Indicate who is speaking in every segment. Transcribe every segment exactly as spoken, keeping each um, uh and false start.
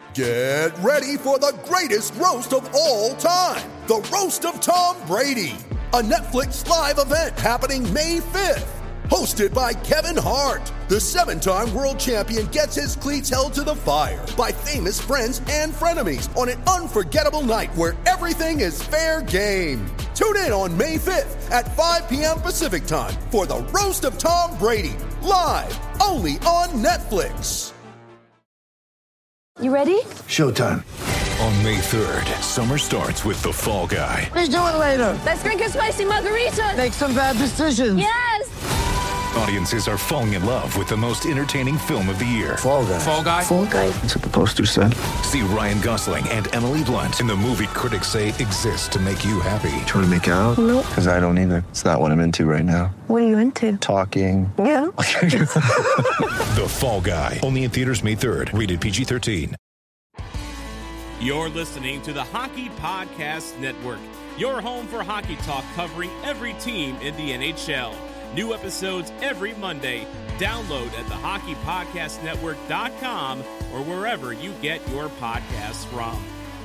Speaker 1: Get ready for the greatest roast of all time, the Roast of Tom Brady, a Netflix live event happening May fifth. Hosted by Kevin Hart, the seven-time world champion gets his cleats held to the fire by famous friends and frenemies on an unforgettable night where everything is fair game. Tune in on May fifth at five p.m. Pacific time for the Roast of Tom Brady, live only on Netflix.
Speaker 2: You ready?
Speaker 3: Showtime.
Speaker 4: On May third, summer starts with The Fall Guy.
Speaker 3: What are you doing later?
Speaker 2: Let's drink a spicy margarita.
Speaker 3: Make some bad decisions.
Speaker 2: Yes!
Speaker 4: Audiences are falling in love with the most entertaining film of the year.
Speaker 3: Fall Guy.
Speaker 4: Fall Guy?
Speaker 2: Fall Guy.
Speaker 3: That's what the poster said.
Speaker 4: See Ryan Gosling and Emily Blunt in the movie critics say exists to make you happy.
Speaker 3: Trying to make it out?
Speaker 2: Nope.
Speaker 3: Because I don't either. It's not what I'm into right now.
Speaker 2: What are you into?
Speaker 3: Talking.
Speaker 2: Yeah.
Speaker 4: The Fall Guy. Only in theaters May third. Rated P G thirteen.
Speaker 5: You're listening to the Hockey Podcast Network, your home for hockey talk covering every team in the N H L. New episodes every Monday. Download at the hockey podcast network dot com or wherever you get your podcasts from.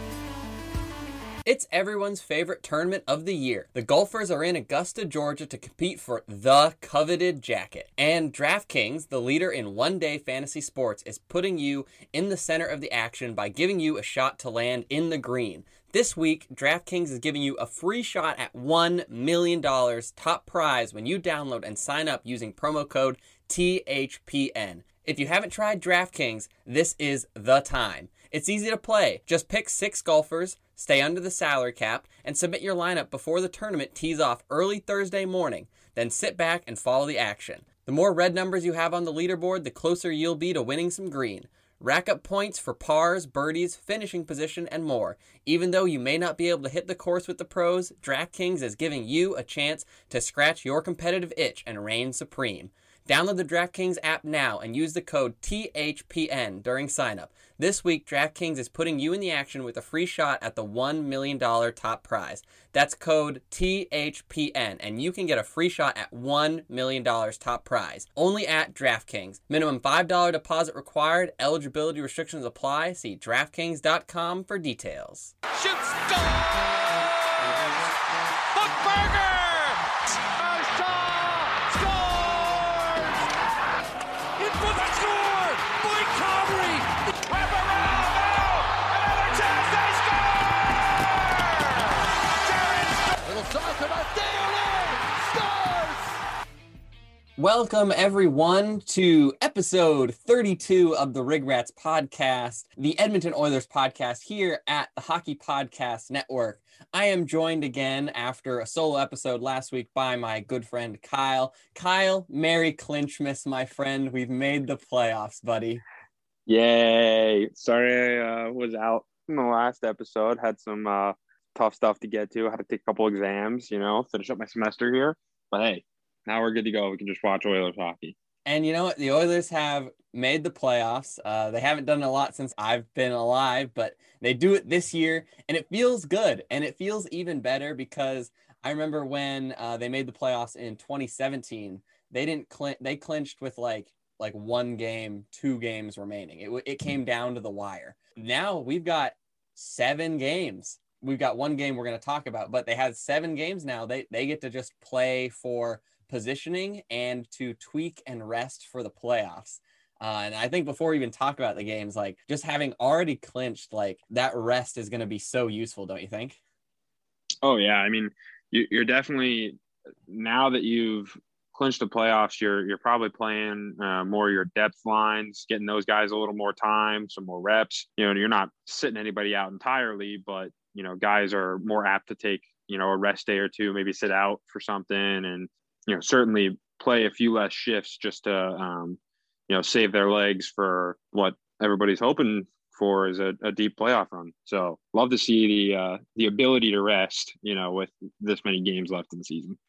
Speaker 6: It's everyone's favorite tournament of the year. The Golfers are in Augusta, Georgia to compete for the coveted jacket. And DraftKings, the leader in one-day fantasy sports, is putting you in the center of the action by giving you a shot to land in the green. This week, DraftKings is giving you a free shot at one million dollars top prize when you download and sign up using promo code T H P N. If you haven't tried DraftKings, this is the time. It's easy to play. Just pick six golfers, stay under the salary cap, and submit your lineup before the tournament tees off early Thursday morning. Then sit back and follow the action. The more red numbers you have on the leaderboard, the closer you'll be to winning some green. Rack up points for pars, birdies, finishing position, and more. Even though you may not be able to hit the course with the pros, DraftKings is giving you a chance to scratch your competitive itch and reign supreme. Download the DraftKings app now and use the code T H P N during signup. This week, DraftKings is putting you in the action with a free shot at the one million dollars top prize. That's code T H P N, and you can get a free shot at one million dollars top prize. Only at DraftKings. Minimum five dollars deposit required. Eligibility restrictions apply. See DraftKings dot com for details.
Speaker 7: Shoots, scores! Hookberger!
Speaker 6: Welcome, everyone, to episode thirty-two of the Rig Rats podcast, the Edmonton Oilers podcast here at the Hockey Podcast Network. I am joined again after a solo episode last week by my good friend Kyle. Kyle, Merry Clinchmas, my friend. We've made the playoffs, buddy.
Speaker 8: Yay. Sorry I uh, was out in the last episode. Had some uh, tough stuff to get to. Had to take a couple exams, you know, finish up my semester here. But hey, now we're good to go. We can just watch Oilers hockey.
Speaker 6: And you know what? The Oilers have made the playoffs. Uh, they haven't done a lot since I've been alive, but they do it this year, and it feels good. And it feels even better because I remember when uh, they made the playoffs in twenty seventeen, they didn't cl- they clinched with like like one game, two games remaining. It w- it came down to the wire. Now we've got seven games. We've got one game we're going to talk about, but they have seven games now. They they get to just play for positioning and to tweak and rest for the playoffs. Uh, and I think before we even talk about the games, like just having already clinched, like that rest is going to be so useful, don't you think?
Speaker 8: Oh yeah. I mean, you, you're definitely, now that you've clinched the playoffs, you're, you're probably playing uh, more your depth lines, getting those guys a little more time, some more reps. You know, you're not sitting anybody out entirely, but you know, guys are more apt to take, you know, a rest day or two, maybe sit out for something, and you know, certainly play a few less shifts just to, um, you know, save their legs for what everybody's hoping for is a, a deep playoff run. So love to see the, uh, the ability to rest, you know, with this many games left in the season.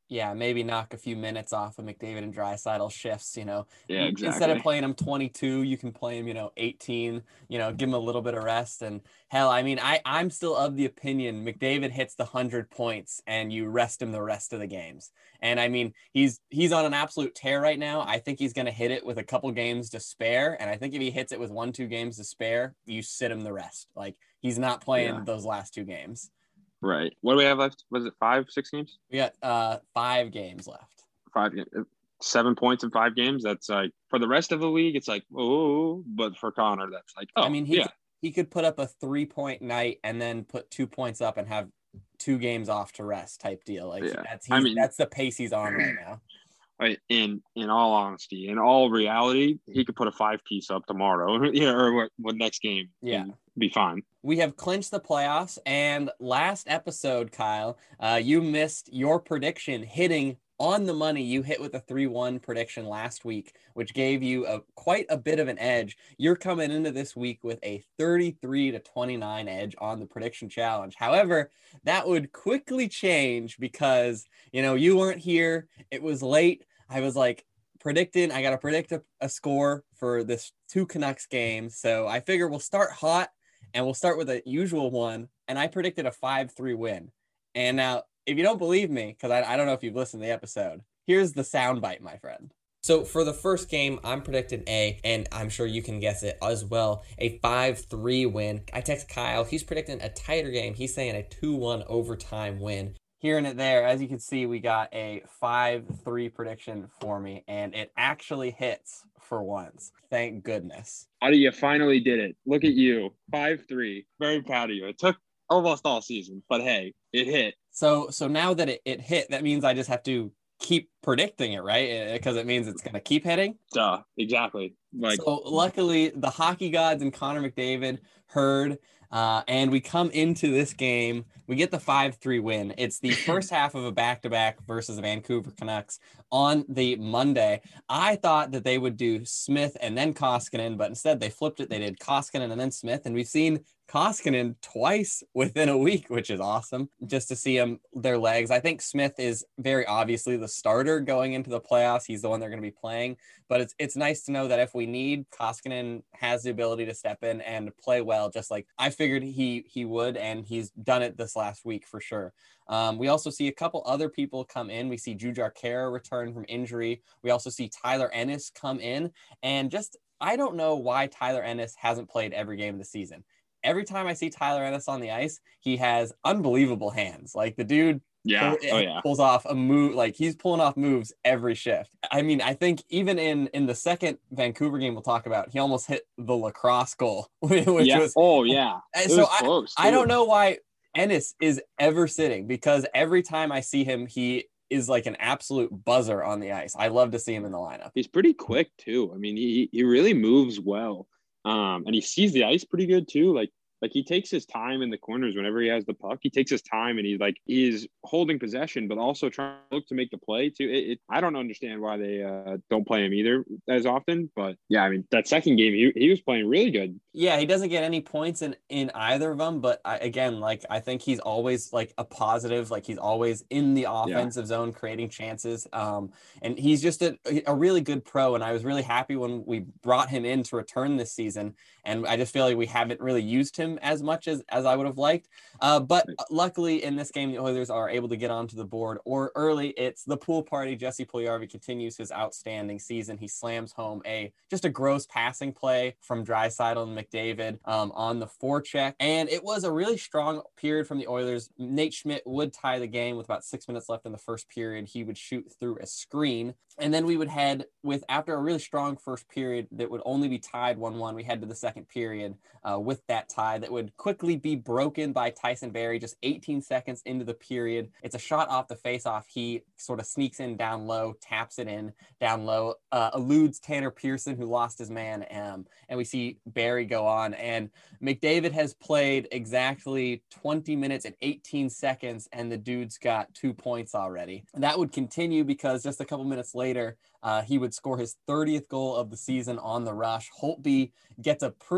Speaker 6: Yeah, maybe knock a few minutes off of McDavid and Draisaitl shifts, you know.
Speaker 8: Yeah, exactly.
Speaker 6: Instead of playing him twenty-two, you can play him, you know, eighteen, you know, give him a little bit of rest. And hell, I mean, I, I'm still of the opinion McDavid hits the one hundred points and you rest him the rest of the games. And I mean, he's he's on an absolute tear right now. I think he's going to hit it with a couple games to spare. And I think if he hits it with one, two games to spare, you sit him the rest. Like, he's not playing
Speaker 8: Yeah.
Speaker 6: those last two games.
Speaker 8: Right. What do we have left? Was it five, six games?
Speaker 6: We got uh, five games left.
Speaker 8: Five, seven points in five games. That's like, for the rest of the league, it's like, oh, but for Connor, that's like, oh,
Speaker 6: I mean, he,
Speaker 8: yeah.
Speaker 6: could, he could put up a three-point night and then put two points up and have two games off to rest type deal. Like,
Speaker 8: Yeah.
Speaker 6: that's
Speaker 8: I
Speaker 6: he's,
Speaker 8: mean-
Speaker 6: that's the pace he's on right now.
Speaker 8: Right. In in all honesty, in all reality, he could put a five piece up tomorrow, yeah, or what, what next game?
Speaker 6: Yeah.
Speaker 8: and be fine.
Speaker 6: We have clinched the playoffs, and last episode, Kyle, uh, you missed your prediction hitting on the money. You hit with a three one prediction last week, which gave you a quite a bit of an edge. You're coming into this week with a thirty-three to twenty-nine edge on the prediction challenge. However, that would quickly change because, you know, you weren't here. It was late. I was like predicting, I got to predict a, a score for this two Canucks game. So I figure we'll start hot and we'll start with a usual one. And I predicted a five three win. And now, if you don't believe me, because I, I don't know if you've listened to the episode, here's the soundbite, my friend. So for the first game, I'm predicting a, and I'm sure you can guess it as well, a five three win. I text Kyle. He's predicting a tighter game. He's saying a two one overtime win. Hearing it there, as you can see, we got a five three prediction for me, and it actually hits for once. Thank goodness.
Speaker 8: How do you finally did it? Look at you. five three. Very proud of you. It took almost all season, but hey, it hit.
Speaker 6: So so now that it, it hit, that means I just have to keep predicting it, right? Because it means it's going to keep hitting.
Speaker 8: Duh, exactly. Like,
Speaker 6: so luckily, the hockey gods and Connor McDavid heard, uh, and we come into this game. We get the five three win. It's the first half of a back-to-back versus the Vancouver Canucks on the Monday. I thought that they would do Smith and then Koskinen, but instead they flipped it. They did Koskinen and then Smith, and we've seen Koskinen twice within a week, which is awesome just to see them, their legs. I think Smith is very obviously the starter going into the playoffs. He's the one they're going to be playing, but it's it's nice to know that if we need, Koskinen has the ability to step in and play well, just like I figured he he would, and he's done it this last week for sure. Um, we also see a couple other people come in. We see Jujhar Khaira return from injury. We also see Tyler Ennis come in, and just I don't know why Tyler Ennis hasn't played every game of the season. Every time I see Tyler Ennis on the ice, he has unbelievable hands. Like the dude
Speaker 8: yeah,
Speaker 6: pull,
Speaker 8: oh yeah,
Speaker 6: pulls off a move. Like he's pulling off moves every shift. I mean, I think even in in the second Vancouver game we'll talk about, he almost hit the lacrosse goal, which
Speaker 8: yeah.
Speaker 6: was
Speaker 8: oh yeah. It
Speaker 6: so
Speaker 8: was close,
Speaker 6: I, I don't know why Ennis is ever sitting, because every time I see him, he is like an absolute buzzer on the ice. I love to see him in the lineup.
Speaker 8: He's pretty quick too. I mean, he he really moves well. Um, and he sees the ice pretty good too. Like, like he takes his time in the corners whenever he has the puck. He takes his time and he's like, he's holding possession, but also trying to look to make the play too. It, it, I don't understand why they uh, don't play him either as often, but yeah, I mean, that second game, he, he was playing really good.
Speaker 6: Yeah, he doesn't get any points in, in either of them, but I, again, like, I think he's always like a positive, like he's always in the offensive yeah. zone, creating chances. Um, and he's just a, a really good pro. And I was really happy when we brought him in to return this season. And I just feel like we haven't really used him as much as, as I would have liked. Uh, but luckily in this game, the Oilers are able to get onto the board or early. It's the pool party. Jesse Puljujarvi continues his outstanding season. He slams home a, just a gross passing play from Draisaitl and McDavid um, on the forecheck. And it was a really strong period from the Oilers. Nate Schmidt would tie the game with about six minutes left in the first period. He would shoot through a screen. And then we would head with, after a really strong first period that would only be tied one one, we head to the second period uh, with that tie that would quickly be broken by Tyson Barrie just eighteen seconds into the period. It's a shot off the faceoff. He sort of sneaks in down low, taps it in down low, uh, eludes Tanner Pearson, who lost his man. Um, and we see Barrie go on. And McDavid has played exactly twenty minutes and eighteen seconds, and the dude's got two points already. And that would continue because just a couple minutes later, uh, he would score his thirtieth goal of the season on the rush. Holtby gets a pretty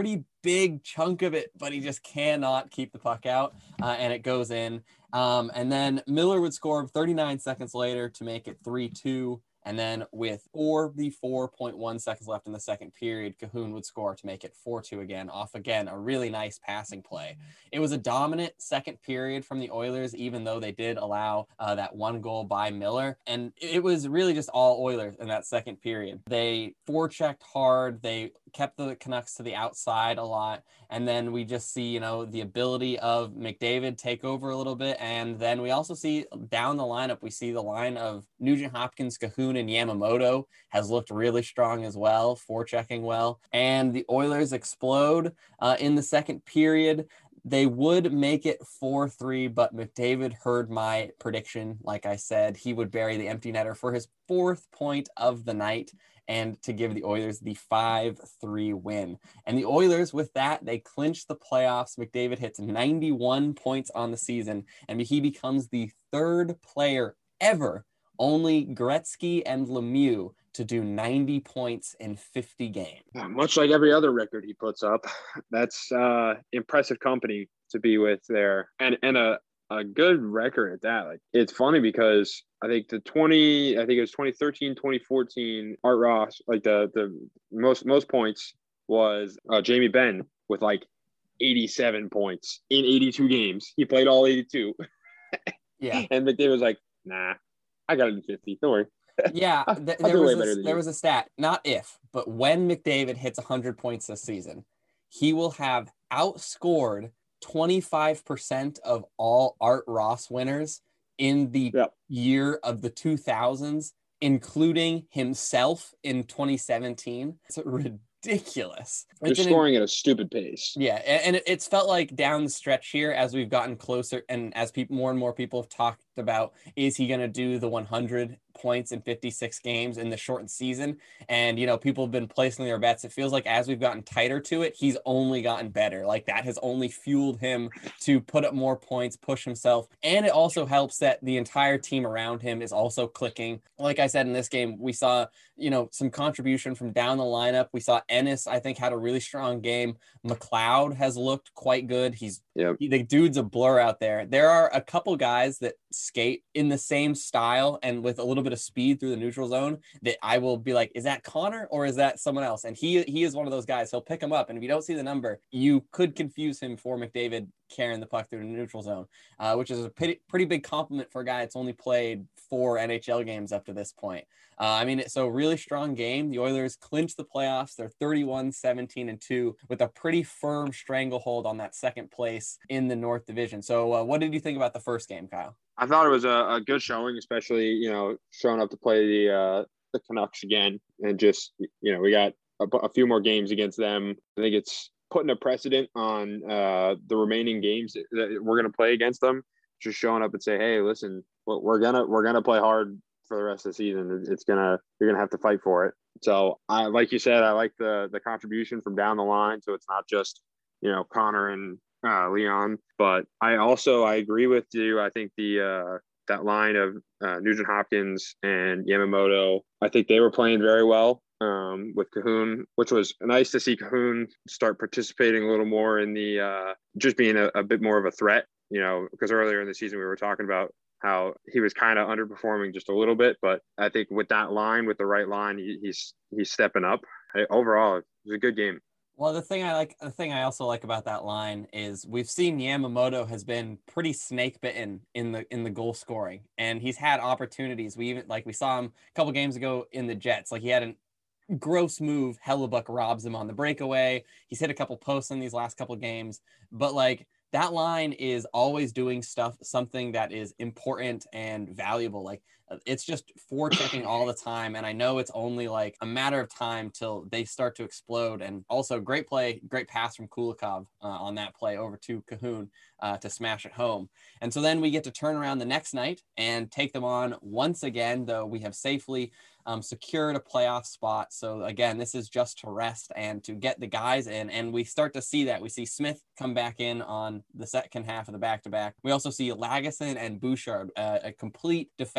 Speaker 6: big chunk of it, but he just cannot keep the puck out, uh, and it goes in. Um, and then Miller would score thirty-nine seconds later to make it three two. And then with forty-four point one seconds left in the second period, Kahun would score to make it four two again, off again a really nice passing play. It was a dominant second period from the Oilers, even though they did allow uh, that one goal by Miller. And it was really just all Oilers in that second period. They forechecked hard. They kept the Canucks to the outside a lot. And then we just see, you know, the ability of McDavid take over a little bit. And then we also see down the lineup, we see the line of Nugent Hopkins, Kahun, and Yamamoto has looked really strong as well, forechecking well. And the Oilers explode uh, in the second period. They would make it four three, but McDavid heard my prediction. Like I said, he would bury the empty netter for his fourth point of the night and to give the Oilers the five three win. And the Oilers, with that, they clinch the playoffs. McDavid hits ninety-one points on the season, and he becomes the third player ever, only Gretzky and Lemieux, to do ninety points in fifty games.
Speaker 8: Much like every other record he puts up. That's uh, impressive company to be with there. And and a, a good record at that. Like, it's funny because I think the twenty, I think it was twenty thirteen, twenty fourteen, Art Ross, like the the most most points was uh, Jamie Benn with like eighty-seven points in eighty-two games. He played all eighty-two.
Speaker 6: Yeah.
Speaker 8: And McDavid was like, nah, I got it in fifty. Don't worry.
Speaker 6: Yeah, th- there, was a, there was a stat, not if, but when McDavid hits one hundred points this season, he will have outscored twenty-five percent of all Art Ross winners in the yep. year of the two thousands, including himself in twenty seventeen. It's ridiculous.
Speaker 8: You're
Speaker 6: it's
Speaker 8: scoring
Speaker 6: an,
Speaker 8: at a stupid pace.
Speaker 6: Yeah, and it, it's felt like down the stretch here as we've gotten closer and as people, more and more people have talked about, is he going to do the one hundred points in fifty-six games in the shortened season? And, you know, people have been placing their bets. It feels like as we've gotten tighter to it, he's only gotten better. Like, that has only fueled him to put up more points, push himself. And it also helps that the entire team around him is also clicking. Like I said, in this game, we saw, you know, some contribution from down the lineup. We saw Ennis, I think, had a really strong game. McLeod has looked quite good. He's yep. he, the dude's a blur out there. There are a couple guys that skate in the same style and with a little bit of speed through the neutral zone that I will be like, is that Connor or is that someone else? And he he is one of those guys. He'll pick him up, and if you don't see the number, you could confuse him for McDavid carrying the puck through the neutral zone, uh, which is a pretty, pretty big compliment for a guy that's only played four N H L games up to this point. Uh, I mean, so really strong game. The Oilers clinch the playoffs. They're thirty-one, seventeen, and two with a pretty firm stranglehold on that second place in the North Division. So uh, what did you think about the first game, Kyle?
Speaker 8: I thought it was a, a good showing, especially, you know, showing up to play the uh, the Canucks again. And just, you know, we got a, a few more games against them. I think it's putting a precedent on uh, the remaining games that we're going to play against them. Just showing up and say, hey, listen, we're gonna we're gonna play hard for the rest of the season. It's gonna you're gonna have to fight for it. So I, like you said, I like the the contribution from down the line. So it's not just, you know, Connor and uh, Leon, but I also I agree with you. I think the uh, that line of uh, Nugent Hopkins and Yamamoto, I think they were playing very well um, with Kahun, which was nice to see Kahun start participating a little more in the uh, just being a, a bit more of a threat. You know, because earlier in the season we were talking about how he was kind of underperforming just a little bit, but I think with that line, with the right line, he, he's he's stepping up. Hey, overall, it was a good game.
Speaker 6: Well, the thing I like, the thing I also like about that line is we've seen Yamamoto has been pretty snake bitten in the in the goal scoring, and he's had opportunities. We even like we saw him a couple games ago in the Jets. Like, he had an gross move. Hellebuck robs him on the breakaway. He's hit a couple posts in these last couple games, but like, that line is always doing stuff, something that is important and valuable. Like, it's just forechecking all the time. And I know it's only like a matter of time till they start to explode. And also great play, great pass from Kulikov uh, on that play over to Kahun uh, to smash it home. And so then we get to turn around the next night and take them on once again, though we have safely Um, secured a playoff spot. So again, this is just to rest and to get the guys in. And we start to see that. We see Smith come back in on the second half of the back-to-back. We also see Lagesson and Bouchard, uh, a complete defensive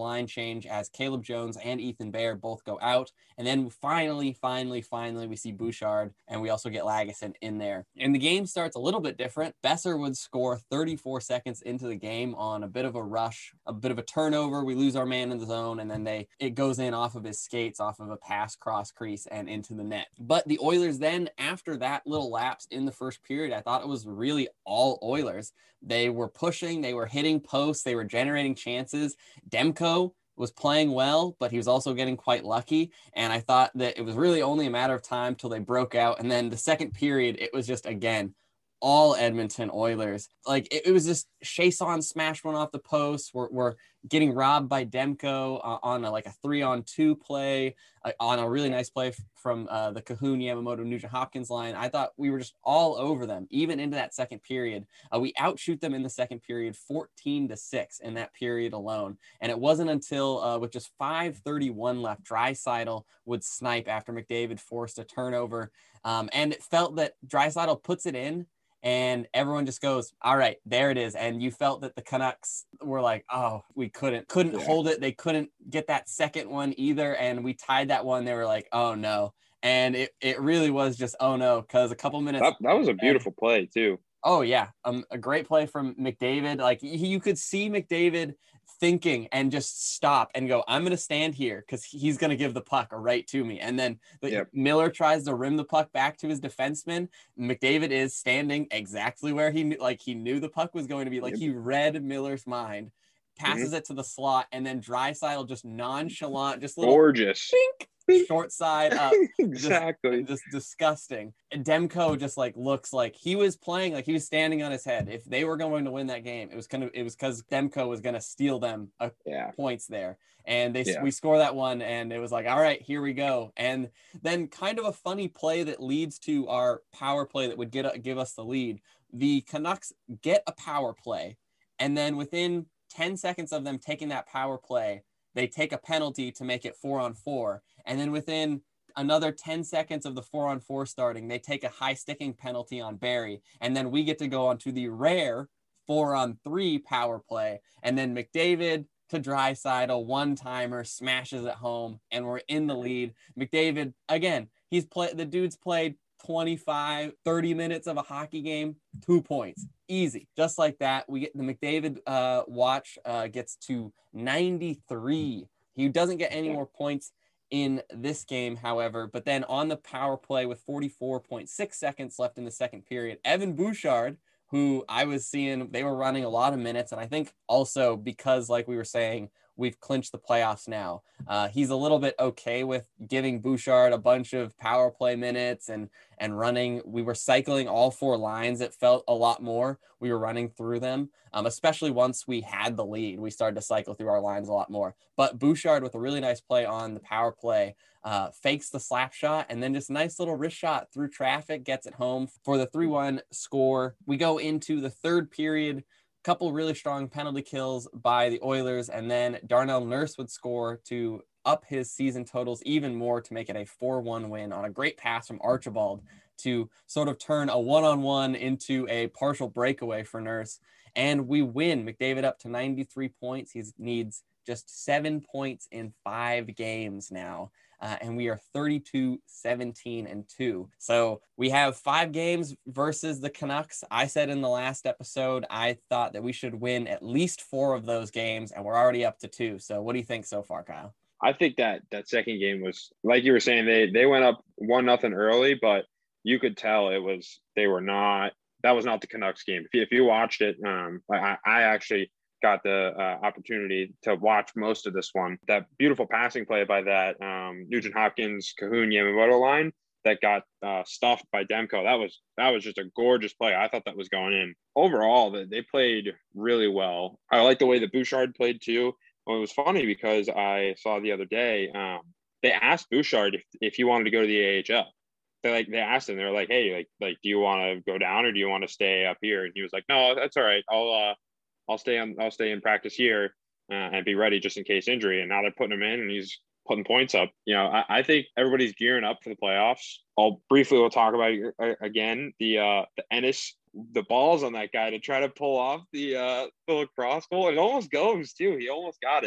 Speaker 6: line change as Caleb Jones and Ethan Bear both go out. And then finally, finally, finally, we see Bouchard, and we also get Lagesson in there. And the game starts a little bit different. Besser would score thirty-four seconds into the game on a bit of a rush, a bit of a turnover. We lose our man in the zone, and then they it goes in off of his skates, off of a pass cross crease and into the net. But the Oilers then, after that little lapse in the first period, I thought it was really all Oilers. They were pushing, they were hitting posts, they were generating chances. Demko was playing well, but he was also getting quite lucky. And I thought that it was really only a matter of time till they broke out. And then the second period, it was just, again, all Edmonton Oilers. Like, it, it was just Chiasson smashed one off the post. We're, we're getting robbed by Demko uh, on a, like a three on two play, uh, on a really nice play f- from uh, the Kahun, Yamamoto, Nugent Hopkins line. I thought we were just all over them, even into that second period. Uh, we outshoot them in the second period, fourteen to six in that period alone. And it wasn't until uh, with just five thirty-one left, Draisaitl would snipe after McDavid forced a turnover. Um, and it felt that Draisaitl puts it in, and everyone just goes, all right, there it is. And you felt that the Canucks were like, oh, we couldn't, couldn't yeah. hold it. They couldn't get that second one either. And we tied that one. They were like, oh no. And it, it really was just, oh no. Cause a couple minutes.
Speaker 8: That, that was a beautiful and, play too.
Speaker 6: Oh yeah. Um, a great play from McDavid. Like you could see McDavid thinking and just stop and go, I'm going to stand here because he's going to give the puck right to me. And then the, yep. Miller tries to rim the puck back to his defenseman. McDavid is standing exactly where he knew, like he knew the puck was going to be. Like yep. he read Miller's mind, passes mm-hmm. it to the slot, and then Draisaitl just nonchalant, just little
Speaker 8: gorgeous.
Speaker 6: Bink, short side up.
Speaker 8: Exactly.
Speaker 6: Just, just disgusting. And Demko just like looks like he was playing like he was standing on his head. If they were going to win that game, it was kind of it was because Demko was going to steal them a, yeah. points there. And they yeah. we score that one, and it was like, all right, here we go. And then kind of a funny play that leads to our power play that would get give us the lead. The Canucks get a power play, and then within ten seconds of them taking that power play, they take a penalty to make it four on four. And then within another ten seconds of the four on four starting, they take a high sticking penalty on Barrie. And then we get to go on to the rare four on three power play. And then McDavid to Draisaitl, one timer, smashes it home, and we're in the lead. McDavid, again, he's played, the dude's played twenty-five, thirty minutes of a hockey game, two points. Easy. Just like that. We get the McDavid uh, watch uh, gets to ninety-three. He doesn't get any more points in this game, however, but then on the power play with forty-four point six seconds left in the second period, Evan Bouchard, who I was seeing, they were running a lot of minutes. And I think also because, like we were saying, we've clinched the playoffs now. Uh, he's a little bit okay with giving Bouchard a bunch of power play minutes and, and running. We were cycling all four lines. It felt a lot more. We were running through them, um, especially once we had the lead. We started to cycle through our lines a lot more. But Bouchard with a really nice play on the power play, uh, fakes the slap shot, and then just a nice little wrist shot through traffic, gets it home for the three one score. We go into the third period. Couple really strong penalty kills by the Oilers, and then Darnell Nurse would score to up his season totals even more to make it a four one win on a great pass from Archibald to sort of turn a one-on-one into a partial breakaway for Nurse. And we win. McDavid up to ninety-three points. He needs just seven points in five games now. Uh, and we are thirty-two, seventeen, and two. So we have five games versus the Canucks. I said in the last episode, I thought that we should win at least four of those games, and we're already up to two. So what do you think so far, Kyle?
Speaker 8: I think that that second game was, like you were saying, they they went up one nothing early, but you could tell it was they were not. That was not the Canucks game. If you, if you watched it, um, I, I actually. got the uh, opportunity to watch most of this one. That beautiful passing play by that um, Nugent Hopkins, Kahun, Yamamoto line that got uh, stuffed by Demko. That was that was just a gorgeous play. I thought that was going in. Overall, they played really well. I like the way that Bouchard played too. Well, it was funny because I saw the other day um, they asked Bouchard if, if he wanted to go to the A H L. They like they asked him. They were like, "Hey, like like do you want to go down or do you want to stay up here?" And he was like, "No, that's all right. I'll uh." I'll stay on. I'll stay in practice here uh, and be ready just in case injury. And now they're putting him in, and he's putting points up. You know, I, I think everybody's gearing up for the playoffs. I'll briefly we'll talk about it again the uh, the Ennis, the balls on that guy to try to pull off the uh, the lacrosse goal. It almost goes too. He almost got it.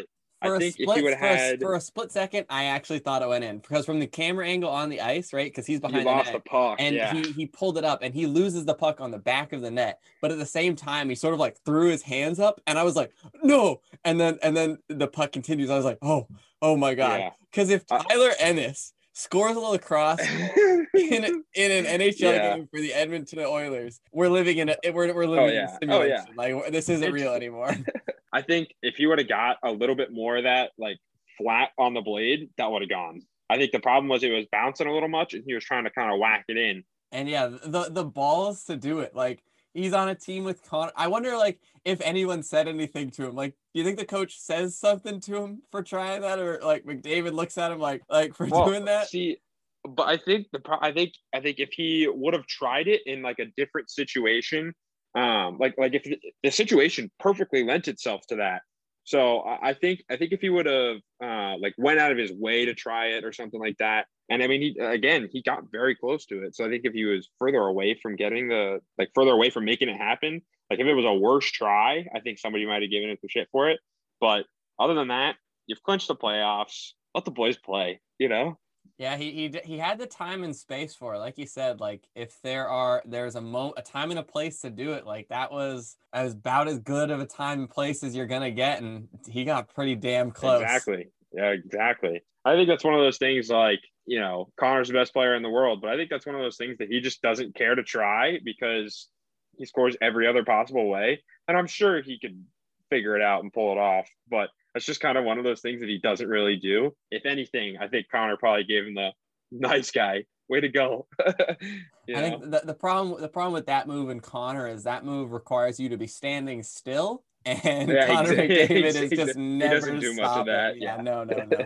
Speaker 6: For
Speaker 8: I
Speaker 6: a
Speaker 8: think
Speaker 6: split,
Speaker 8: if he would have
Speaker 6: for, a,
Speaker 8: had,
Speaker 6: for a split second, I actually thought it went in because from the camera angle on the ice, right? Because he's behind
Speaker 8: he
Speaker 6: the
Speaker 8: lost
Speaker 6: net,
Speaker 8: the puck.
Speaker 6: and
Speaker 8: yeah.
Speaker 6: he he pulled it up, and he loses the puck on the back of the net. But at the same time, he sort of like threw his hands up, and I was like, no. And then and then the puck continues. I was like, oh, oh my god. Because if Tyler Ennis scores a lacrosse in in an N H L
Speaker 8: yeah.
Speaker 6: game for the Edmonton Oilers, we're living in a we're we're living
Speaker 8: oh,
Speaker 6: in
Speaker 8: yeah.
Speaker 6: a simulation.
Speaker 8: Oh, yeah.
Speaker 6: Like this isn't
Speaker 8: it's,
Speaker 6: real anymore.
Speaker 8: I think if he would have got a little bit more of that, like flat on the blade, that would have gone. I think the problem was it was bouncing a little much, and he was trying to kind of whack it in.
Speaker 6: And yeah, the the balls to do it. Like he's on a team with Connor. I wonder, like, if anyone said anything to him. Like, do you think the coach says something to him for trying that, or like McDavid looks at him like like for
Speaker 8: well,
Speaker 6: doing that?
Speaker 8: See, but I think the pro- I think I think if he would have tried it in like a different situation, um, like like if the situation perfectly lent itself to that. So I think I think if he would have uh, like went out of his way to try it or something like that, and I mean, he again he got very close to it. So I think if he was further away from getting the like further away from making it happen, like if it was a worse try, I think somebody might have given it some shit for it. But other than that, you've clinched the playoffs. Let the boys play. You know.
Speaker 6: Yeah, he he he had the time and space for it. Like you said, like if there are there's a mo a time and a place to do it, like that was as about as good of a time and place as you're gonna get, and he got pretty damn close.
Speaker 8: Exactly. Yeah, exactly. I think that's one of those things. Like, you know, Connor's the best player in the world, but I think that's one of those things that he just doesn't care to try because he scores every other possible way, and I'm sure he could figure it out and pull it off, but that's just kind of one of those things that he doesn't really do. If anything, I think Connor probably gave him the nice guy. Way to go.
Speaker 6: I know? think the, the problem the problem with that move in Connor is that move requires you to be standing still, and
Speaker 8: yeah,
Speaker 6: Connor
Speaker 8: exactly.
Speaker 6: McDavid is just
Speaker 8: he
Speaker 6: never
Speaker 8: doesn't do much of that.
Speaker 6: Yeah,
Speaker 8: yeah,
Speaker 6: no, no, no.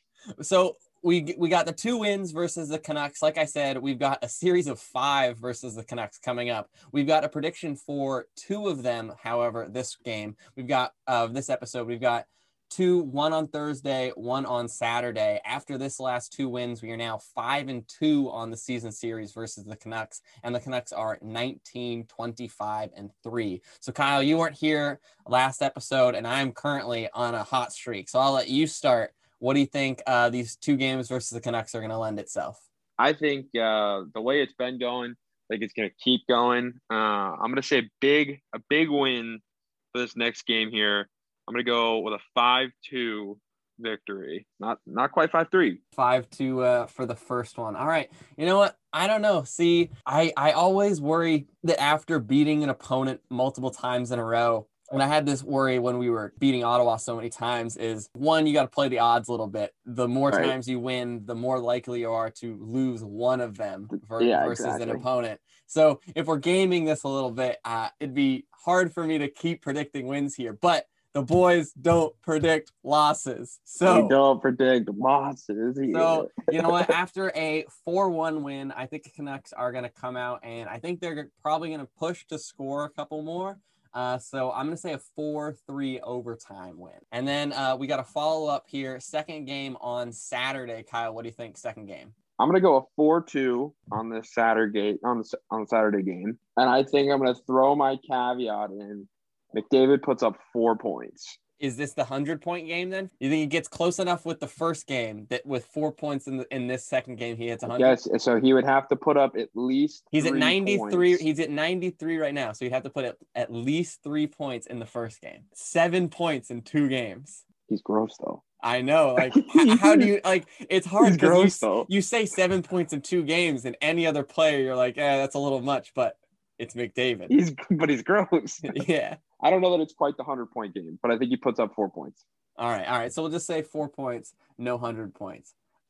Speaker 6: So we we got the two wins versus the Canucks. Like I said, we've got a series of five versus the Canucks coming up. We've got a prediction for two of them. However, this game we've got of uh, this episode we've got. Two, one on Thursday, one on Saturday. After this last two wins, we are now five and two on the season series versus the Canucks, and the Canucks are nineteen, twenty-five, and three. So Kyle, you weren't here last episode, and I'm currently on a hot streak. So I'll let you start. What do you think uh, these two games versus the Canucks are going to lend itself?
Speaker 8: I think uh, the way it's been going, I think it's going to keep going. Uh, I'm going to say big, a big win for this next game here. I'm going to go with a five two victory. Not not quite five three.
Speaker 6: five two uh, for the first one. All right. You know what? I don't know. See, I, I always worry that after beating an opponent multiple times in a row, and I had this worry when we were beating Ottawa so many times, is one, you got to play the odds a little bit. The more
Speaker 8: right.
Speaker 6: times you win, the more likely you are to lose one of them for,
Speaker 8: yeah,
Speaker 6: versus
Speaker 8: exactly.
Speaker 6: an opponent. So if we're gaming this a little bit, uh, it'd be hard for me to keep predicting wins here. But the boys don't predict losses. So
Speaker 8: we don't predict losses either.
Speaker 6: So, you know what? After a four one win, I think the Canucks are going to come out, and I think they're probably going to push to score a couple more. Uh, so I'm going to say a four three overtime win. And then uh, we got a follow-up here. Second game on Saturday. Kyle, what do you think second game?
Speaker 8: I'm going to go a four two on the Saturday on the, on the Saturday game. And I think I'm going to throw my caveat in. McDavid puts up four points.
Speaker 6: Is this the hundred-point game then? You think he gets close enough with the first game that with four points in the, in this second game he hits one hundred?
Speaker 8: Yes, so he would have to put up at least
Speaker 6: He's at ninety-three.
Speaker 8: Points.
Speaker 6: He's at ninety-three right now, so he'd have to put at, at least three points in the first game. Seven points in two games.
Speaker 8: He's gross though.
Speaker 6: I know. Like, how, how do you like? It's hard because you, you say seven points in two games, and any other player, you're like, eh, that's a little much. But it's McDavid.
Speaker 8: He's but he's gross.
Speaker 6: Yeah.
Speaker 8: I don't know that it's quite the hundred-point game, but I think he puts up four points.
Speaker 6: All right, all right. So we'll just say four points, no hundred points.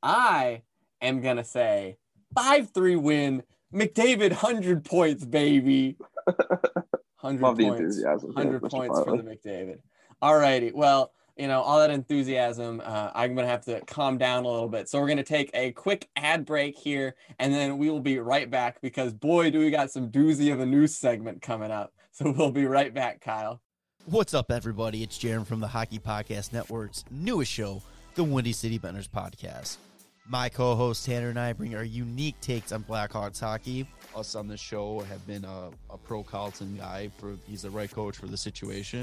Speaker 6: I am gonna say five three win. McDavid hundred points, baby. Hundred
Speaker 8: Love
Speaker 6: points.
Speaker 8: the enthusiasm.
Speaker 6: Hundred yeah, points for the McDavid. All righty. Well, you know, all that enthusiasm, uh, I'm going to have to calm down a little bit. So we're going to take a quick ad break here, and then we will be right back because, boy, do we got some doozy of a news segment coming up. So we'll be right back, Kyle.
Speaker 9: What's up, everybody? It's Jeremy from the Hockey Podcast Network's newest show, the Windy City Benders Podcast. My co-host Tanner and I bring our unique takes on Blackhawks hockey.
Speaker 10: Us on this show have been a, a pro Carlton guy. For he's the right coach for the situation.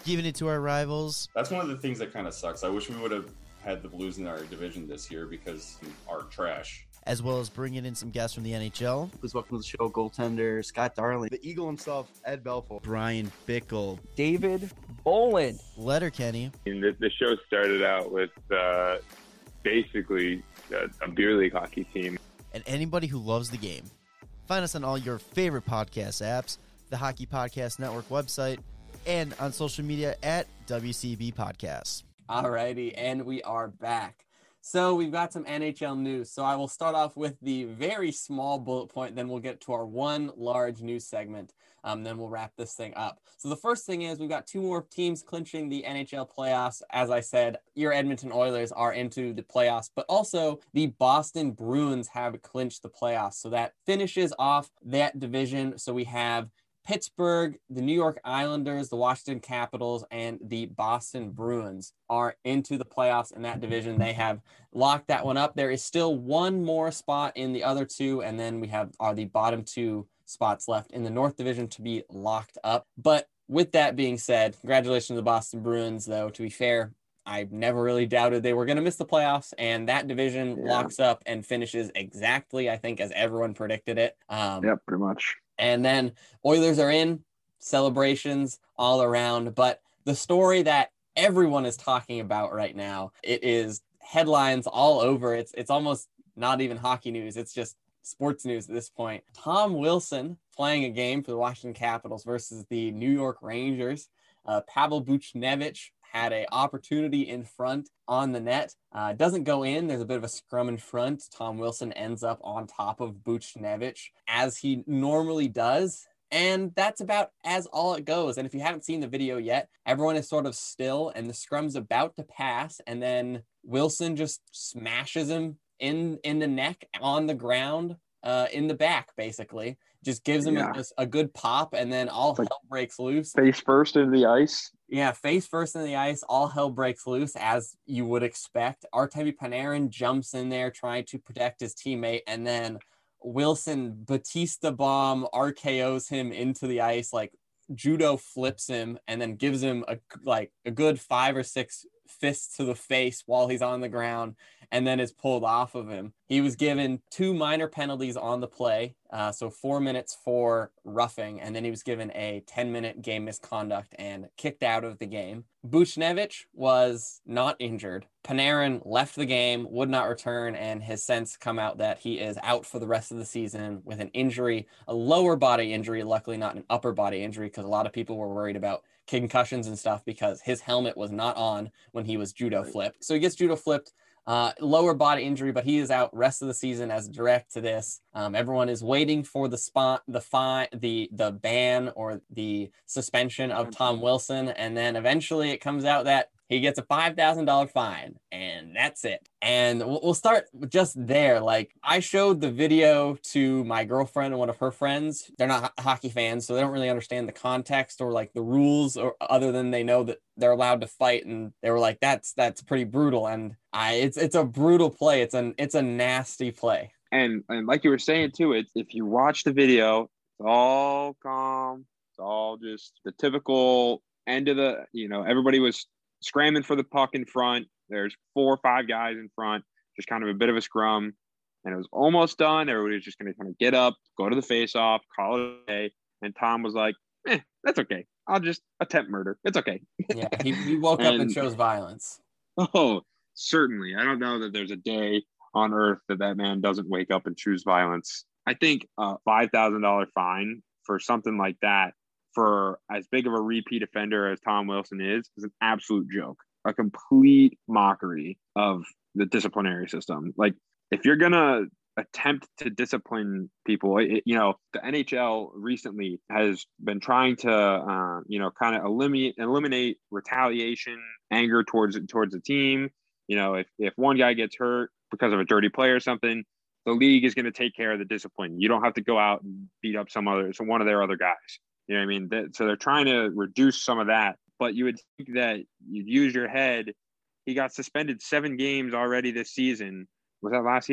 Speaker 9: giving it to our rivals.
Speaker 10: That's one of the things that kind of sucks. I wish we would have had the Blues in our division this year because our trash.
Speaker 9: As well as bringing in some guests from the N H L.
Speaker 11: Please welcome to the show, goaltender Scott Darling, the Eagle himself, Ed Belfour,
Speaker 9: Brian Bickle,
Speaker 12: David Boland,
Speaker 9: Letterkenny.
Speaker 13: And the, the show started out with uh, basically a, a beer league hockey team.
Speaker 9: And anybody who loves the game. Find us on all your favorite podcast apps, the Hockey Podcast Network website, and on social media at W C B Podcasts.
Speaker 6: Alrighty, and we are back. So we've got some N H L news. So I will start off with the very small bullet point, then we'll get to our one large news segment. Um, then we'll wrap this thing up. So the first thing is we've got two more teams clinching the N H L playoffs. As I said, your Edmonton Oilers are into the playoffs, but also the Boston Bruins have clinched the playoffs. So that finishes off that division. So we have Pittsburgh, the New York Islanders, the Washington Capitals, and the Boston Bruins are into the playoffs in that division. They have locked that one up. There is still one more spot in the other two, and then we have are the bottom two spots left in the North Division to be locked up. But with that being said, congratulations to the Boston Bruins, though. To be fair, I never really doubted they were going to miss the playoffs, and that division yeah. locks up and finishes exactly, I think, as everyone predicted it. Um,
Speaker 8: yeah, pretty much.
Speaker 6: And then Oilers are in, celebrations all around. But the story that everyone is talking about right now, it is headlines all over. It's it's almost not even hockey news. It's just sports news at this point. Tom Wilson playing a game for the Washington Capitals versus the New York Rangers. Uh, Pavel Buchnevich had an opportunity in front on the net. Uh, doesn't go in. There's a bit of a scrum in front. Tom Wilson ends up on top of Buchnevich, as he normally does. And that's about as all it goes. And if you haven't seen the video yet, everyone is sort of still, and the scrum's about to pass. And then Wilson just smashes him in, in the neck, on the ground, uh, in the back, basically. Just gives him yeah. a, a good pop, and then all like hell breaks loose.
Speaker 8: Face first into the ice.
Speaker 6: Yeah, face first in the ice, all hell breaks loose, as you would expect. Artemi Panarin jumps in there trying to protect his teammate, and then Wilson Batista bomb R K Os him into the ice, like judo flips him, and then gives him a like a good five or six fists to the face while he's on the ground, and then is pulled off of him. He was given two minor penalties on the play, uh, so four minutes for roughing, and then he was given a ten-minute game misconduct and kicked out of the game. Buchnevich was not injured. Panarin left the game, would not return, and has since come out that he is out for the rest of the season with an injury, a lower body injury, luckily not an upper body injury, because a lot of people were worried about concussions and stuff because his helmet was not on when he was judo flipped. So he gets judo flipped, uh, lower body injury, but he is out rest of the season as direct to this. Um, everyone is waiting for the spot, the fine, the the ban or the suspension of Tom Wilson, and then eventually it comes out that he gets a five thousand dollars fine, and that's it. And we'll start just there. Like, I showed the video to my girlfriend and one of her friends. They're not hockey fans, so they don't really understand the context or like the rules, or other than they know that they're allowed to fight. And they were like, "That's that's pretty brutal." And I, it's it's a brutal play. It's an it's a nasty play.
Speaker 8: And and like you were saying too, it's if you watch the video, it's all calm. It's all just the typical end of the. You know, everybody was scrambling for the puck in front. There's four or five guys in front, just kind of a bit of a scrum, and it was almost done. Everybody was just going to kind of get up, go to the face-off, call it a day, and Tom was like, eh, that's okay. I'll just attempt murder. It's okay.
Speaker 6: Yeah, he, he woke and, up and chose violence.
Speaker 8: Oh, certainly. I don't know that there's a day on earth that that man doesn't wake up and choose violence. I think a five thousand dollars fine for something like that, for as big of a repeat offender as Tom Wilson is, is an absolute joke, a complete mockery of the disciplinary system. Like, if you're going to attempt to discipline people, it, you know, the N H L recently has been trying to, uh, you know, kind of eliminate, eliminate retaliation, anger towards, towards the team. You know, if, if one guy gets hurt because of a dirty play or something, the league is going to take care of the discipline. You don't have to go out and beat up some other, some one of their other guys. You know what I mean? That, so they're trying to reduce some of that, but you would think that you'd use your head. He got suspended seven games already this season. Was that last season?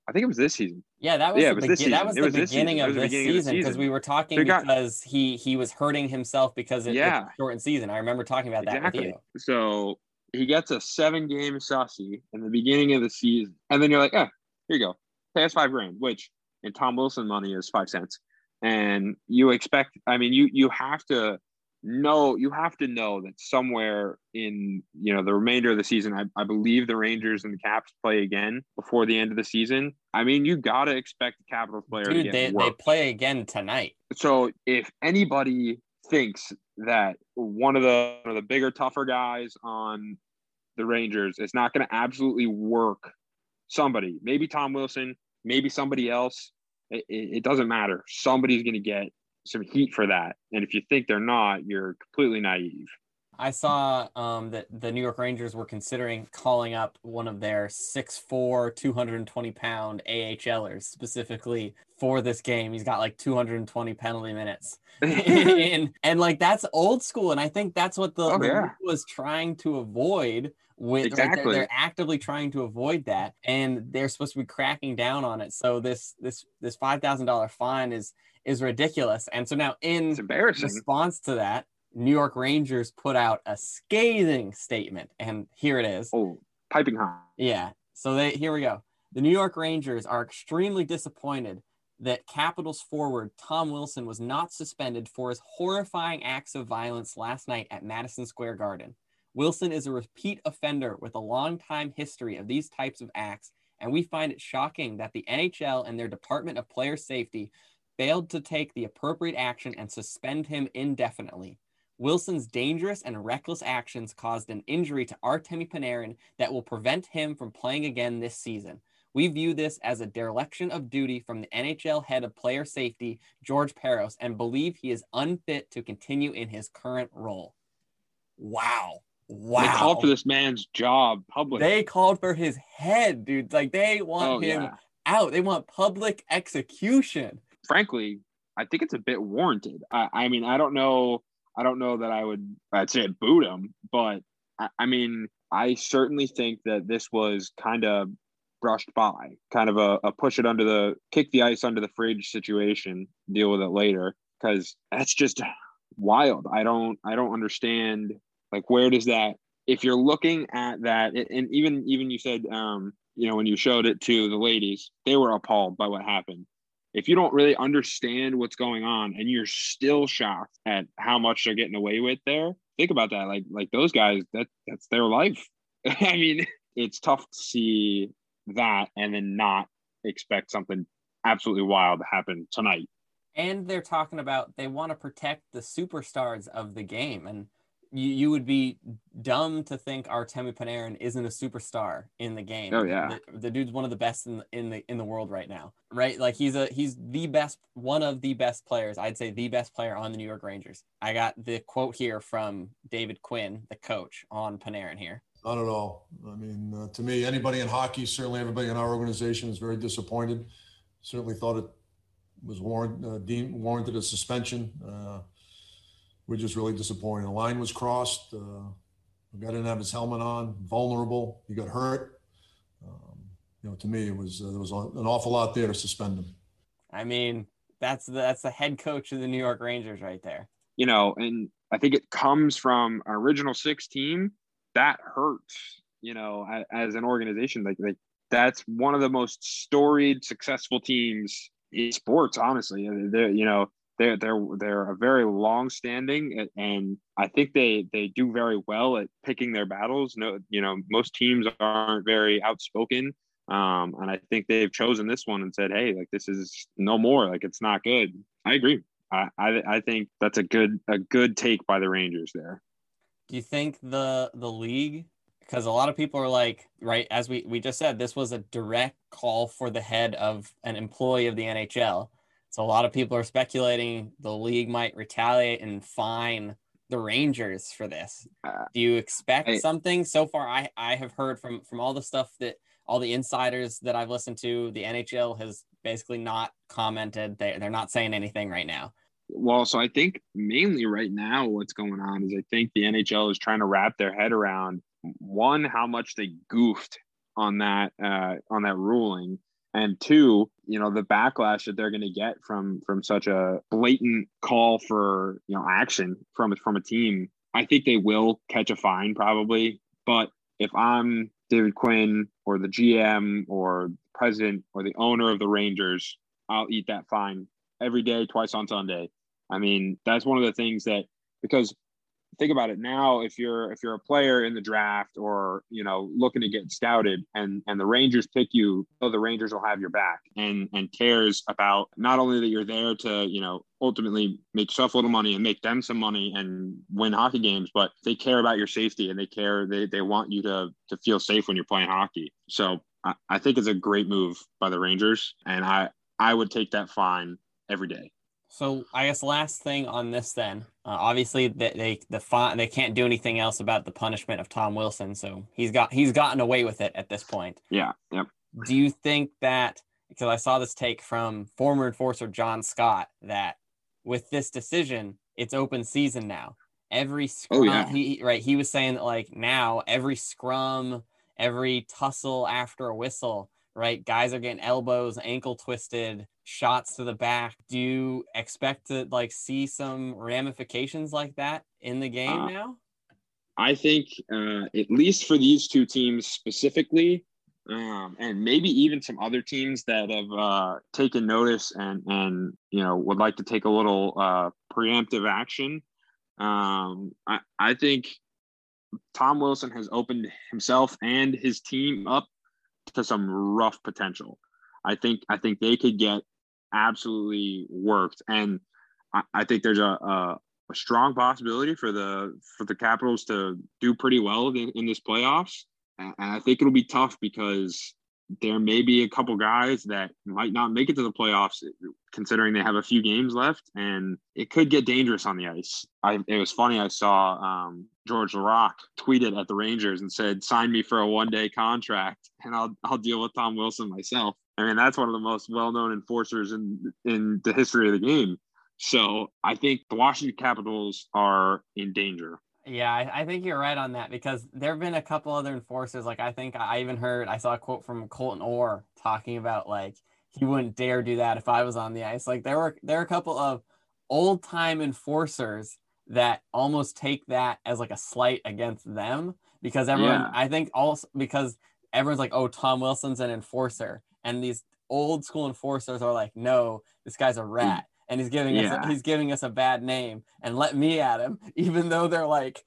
Speaker 8: I think it was this season.
Speaker 6: Yeah, that was
Speaker 8: yeah,
Speaker 6: the
Speaker 8: it was
Speaker 6: begi-
Speaker 8: this season.
Speaker 6: that was
Speaker 8: It
Speaker 6: the
Speaker 8: was this
Speaker 6: beginning
Speaker 8: season. It
Speaker 6: of
Speaker 8: was the
Speaker 6: this
Speaker 8: beginning of the
Speaker 6: season because
Speaker 8: season.
Speaker 6: we were talking
Speaker 8: So he got-
Speaker 6: because he he was hurting himself because it,
Speaker 8: Yeah.
Speaker 6: it's a shortened season. I remember talking about that
Speaker 8: Exactly.
Speaker 6: with you.
Speaker 8: So he gets a seven game sussy in the beginning of the season. And then you're like, eh, here you go. Pay us five grand, which in Tom Wilson money is five cents. And you expect, I mean, you you have to know, you have to know that somewhere in, you know, the remainder of the season, I, I believe the Rangers and the Caps play again before the end of the season. I mean, you got to expect the Capitals player to
Speaker 6: Dude,
Speaker 8: get
Speaker 6: they, they
Speaker 8: worked.
Speaker 6: play again tonight.
Speaker 8: So if anybody thinks that one of the one of the bigger, tougher guys on the Rangers is not going to absolutely work somebody, maybe Tom Wilson, maybe somebody else, it, it doesn't matter. Somebody's going to get some heat for that. And if you think they're not, you're completely naive.
Speaker 6: I saw um, that the New York Rangers were considering calling up one of their six foot four, two hundred twenty pound AHLers specifically for this game. He's got like two hundred twenty penalty minutes. and, and like that's old school. And I think that's what the,
Speaker 8: Oh,
Speaker 6: the
Speaker 8: yeah.
Speaker 6: league was trying to avoid with
Speaker 8: Exactly.
Speaker 6: like they're, they're actively trying to avoid that. And they're supposed to be cracking down on it. So this this this five thousand dollars fine is is ridiculous. And so now in
Speaker 8: It's embarrassing.
Speaker 6: response to that, New York Rangers put out a scathing statement, and here it is.
Speaker 8: Oh, piping hot.
Speaker 6: Yeah. So they here we go. The New York Rangers are extremely disappointed that Capitals forward Tom Wilson was not suspended for his horrifying acts of violence last night at Madison Square Garden. Wilson is a repeat offender with a long-time history of these types of acts, and we find it shocking that the N H L and their Department of Player Safety failed to take the appropriate action and suspend him indefinitely. Wilson's dangerous and reckless actions caused an injury to Artemi Panarin that will prevent him from playing again this season. We view this as a dereliction of duty from the N H L head of player safety, George Peros, and believe he is unfit to continue in his current role. Wow. Wow.
Speaker 8: They called for this man's job publicly.
Speaker 6: They called for his head, dude. Like, they want
Speaker 8: Oh,
Speaker 6: him
Speaker 8: yeah.
Speaker 6: out. They want public execution.
Speaker 8: Frankly, I think it's a bit warranted. I, I mean, I don't know. I don't know that I would, I'd say boot him, but I, I mean, I certainly think that this was kind of brushed by, kind of a, a push it under the, kick the ice under the fridge situation, deal with it later, because that's just wild. I don't, I don't understand, like, where does that, if you're looking at that, and even, even you said, um, you know, when you showed it to the ladies, they were appalled by what happened. If you don't really understand what's going on and you're still shocked at how much they're getting away with there, think about that. Like, like those guys, that that's their life. I mean, it's tough to see that and then not expect something absolutely wild to happen tonight.
Speaker 6: And they're talking about they want to protect the superstars of the game. And you, you would be dumb to think Artemi Panarin isn't a superstar in the game.
Speaker 8: Oh, yeah.
Speaker 6: The, the dude's one of the best in the, in the in the world right now, right? Like he's a he's the best, one of the best players. I'd say the best player on the New York Rangers. I got the quote here from David Quinn, the coach, on Panarin here.
Speaker 14: Not at all. I mean, uh, to me, anybody in hockey, certainly everybody in our organization is very disappointed. Certainly thought it was warrant, uh, deemed, warranted a suspension. Uh, we're just really disappointed. The line was crossed. Uh, the guy didn't have his helmet on, vulnerable. He got hurt. Um, you know, to me, it was uh, there was an awful lot there to suspend him.
Speaker 6: I mean, that's the, that's the head coach of the New York Rangers right there.
Speaker 8: You know, and I think it comes from an original six team. That hurts, you know, as an organization. Like, like that's one of the most storied, successful teams in sports, honestly. They're, you know, they're, they're, they're a very long-standing, and I think they, they do very well at picking their battles. No, you know, most teams aren't very outspoken. Um, and I think they've chosen this one and said, hey, like, this is no more, like, it's not good. I agree. I, I, I think that's a good, a good take by the Rangers there.
Speaker 6: Do you think the the league, because a lot of people are like, right, as we, we just said, this was a direct call for the head of an employee of the N H L. So a lot of people are speculating the league might retaliate and fine the Rangers for this. Do you expect
Speaker 8: I,
Speaker 6: something? So far, I, I have heard from, from all the stuff that all the insiders that I've listened to, the N H L has basically not commented. They, they're not saying anything right now.
Speaker 8: Well, so I think mainly right now what's going on is I think the N H L is trying to wrap their head around, one, how much they goofed on that uh, on that ruling, And two, you know, the backlash that they're going to get from from such a blatant call for, you know, action from from a team. I think they will catch a fine probably. But if I'm David Quinn or the G M or president or the owner of the Rangers, I'll eat that fine every day, twice on Sunday. I mean, that's one of the things that, because think about it now, if you're if you're a player in the draft or, you know, looking to get scouted and and the Rangers pick you, so the Rangers will have your back and and cares about not only that you're there to, you know, ultimately make yourself a little money and make them some money and win hockey games, but they care about your safety and they care they they want you to to feel safe when you're playing hockey. So I, I think it's a great move by the Rangers, and I I would take that fine every day.
Speaker 6: So I guess last thing on this then, uh, obviously they, they the fine, they can't do anything else about the punishment of Tom Wilson, so he's got he's gotten away with it at this point.
Speaker 8: Yeah, yep.
Speaker 6: Do you think that, because I saw this take from former enforcer John Scott, that with this decision it's open season now? Every scrum,
Speaker 8: oh, yeah.
Speaker 6: he right, he was saying that like now every scrum, every tussle after a whistle, right, guys are getting elbows, ankle twisted, shots to the back. Do you expect to like see some ramifications like that in the game uh, now?
Speaker 8: I think uh, at least for these two teams specifically, um, and maybe even some other teams that have uh, taken notice and, and, you know, would like to take a little uh, preemptive action. Um, I, I think Tom Wilson has opened himself and his team up to some rough potential. I think I think they could get absolutely worked, and I, I think there's a, a a strong possibility for the for the Capitals to do pretty well in, in this playoffs. And, and I think it'll be tough because there may be a couple guys that might not make it to the playoffs, considering they have a few games left, and it could get dangerous on the ice. I, it was funny. I saw um, George Laraque tweeted at the Rangers and said, "Sign me for a one-day contract, and I'll I'll deal with Tom Wilson myself." I mean, that's one of the most well-known enforcers in in the history of the game. So I think the Washington Capitals are in danger.
Speaker 6: Yeah, I, I think you're right on that, because there have been a couple other enforcers. Like, I think I even heard, I saw a quote from Colton Orr talking about, like, he wouldn't dare do that if I was on the ice. Like, there were, there are a couple of old time enforcers that almost take that as like a slight against them, because everyone, yeah. I think also because everyone's like, oh, Tom Wilson's an enforcer. And these old school enforcers are like, no, this guy's a rat. And he's giving yeah. us a, he's giving us a bad name, and let me at him, even though they're like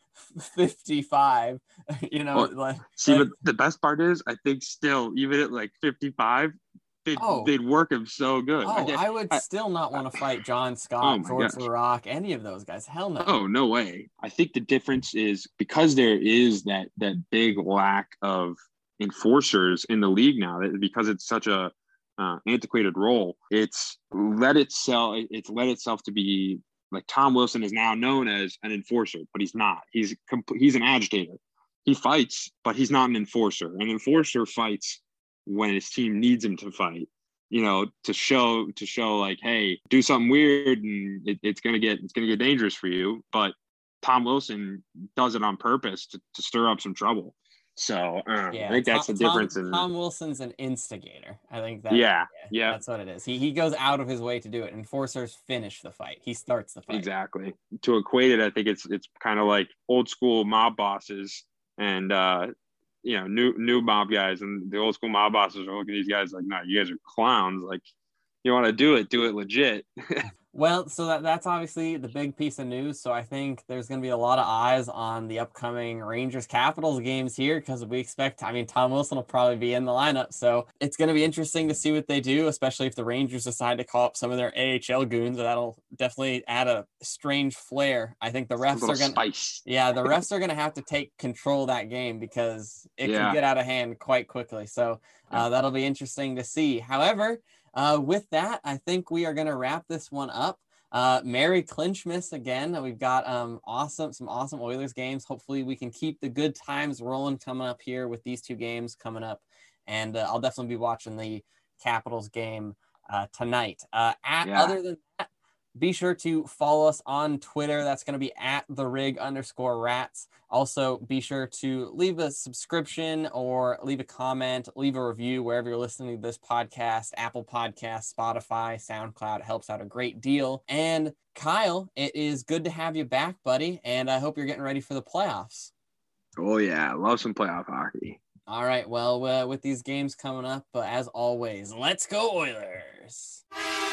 Speaker 6: fifty-five. You know, well, like,
Speaker 8: see,
Speaker 6: like,
Speaker 8: but the best part is, I think still, even at like fifty-five, they'd,
Speaker 6: oh,
Speaker 8: they'd work him so good.
Speaker 6: Oh, I, I would
Speaker 8: I,
Speaker 6: still not want to fight John Scott,
Speaker 8: oh
Speaker 6: George Laraque, any of those guys. Hell no.
Speaker 8: Oh, no way. I think the difference is because there is that that big lack of enforcers in the league now, because it's such a Uh, antiquated role. It's let itself. It's led itself to be like Tom Wilson is now known as an enforcer, but he's not. He's he's an agitator. He fights, but he's not an enforcer. An enforcer fights when his team needs him to fight. You know, to show to show like, hey, do something weird, and it, it's gonna get it's gonna get dangerous for you. But Tom Wilson does it on purpose to, to stir up some trouble. So uh, yeah, I think that's
Speaker 6: Tom,
Speaker 8: the difference.
Speaker 6: Tom,
Speaker 8: in
Speaker 6: Tom Wilson's an instigator. I think that.
Speaker 8: Yeah,
Speaker 6: yeah,
Speaker 8: yeah,
Speaker 6: that's what it is. He he goes out of his way to do it. Enforcers finish the fight. He starts the fight.
Speaker 8: Exactly. To equate it, I think it's it's kind of like old school mob bosses and uh, you know new new mob guys, and the old school mob bosses are looking at these guys like, no, you guys are clowns. Like, you want to do it, do it legit.
Speaker 6: Well, so that, that's obviously the big piece of news. So I think there's going to be a lot of eyes on the upcoming Rangers-Capitals games here, because we expect, I mean, Tom Wilson will probably be in the lineup. So it's going to be interesting to see what they do, especially if the Rangers decide to call up some of their A H L goons. That'll definitely add a strange flair. I think the refs are going to, yeah, the refs are going to have to take control of that game, because it yeah. can get out of hand quite quickly. So uh, that'll be interesting to see. However, Uh, with that, I think we are going to wrap this one up. Uh, Merry Clinchmas again. We've got um, awesome, some awesome Oilers games. Hopefully we can keep the good times rolling coming up here with these two games coming up. And uh, I'll definitely be watching the Capitals game uh, tonight. Uh, at, yeah. Other than that, Be sure to follow us on Twitter. That's going to be at the rig underscore rats. Also, be sure to leave a subscription or leave a comment, leave a review wherever you're listening to this podcast, Apple Podcasts, Spotify, SoundCloud. It helps out a great deal. And Kyle, it is good to have you back, buddy. And I hope you're getting ready for the playoffs.
Speaker 8: Oh, yeah. Love some playoff hockey.
Speaker 6: All right. Well, uh, with these games coming up, uh, as always, let's go Oilers.